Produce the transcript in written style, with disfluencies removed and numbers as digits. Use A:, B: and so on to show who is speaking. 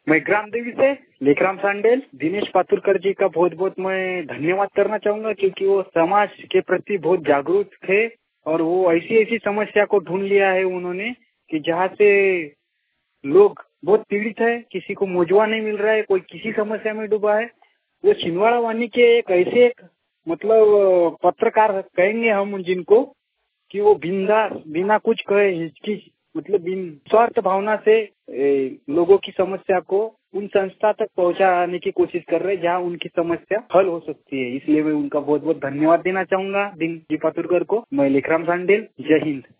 A: मैं ग्राम देवी से लेखराम सांडेल दिनेश पातुरकर जी का बहुत बहुत मैं धन्यवाद करना चाहूंगा, क्योंकि वो समाज के प्रति बहुत जागरूक थे और वो ऐसी ऐसी समस्या को ढूंढ लिया है उन्होंने कि जहाँ से लोग बहुत पीड़ित है, किसी को मुआवजा नहीं मिल रहा है, कोई किसी समस्या में डूबा है। वो छिंदवाड़ा वानी के एक ऐसे मतलब पत्रकार कहेंगे हम जिनको कि वो बिना कुछ कहे हिचकी मतलब बिन स्वार्थ भावना से लोगों की समस्या को उन संस्था तक पहुंचाने की कोशिश कर रहे हैं जहां उनकी समस्या हल हो सकती है। इसलिए मैं उनका बहुत बहुत धन्यवाद देना चाहूंगा दिन जी पातुरकर को। मैं लेखराम सांडेल, जय हिंद।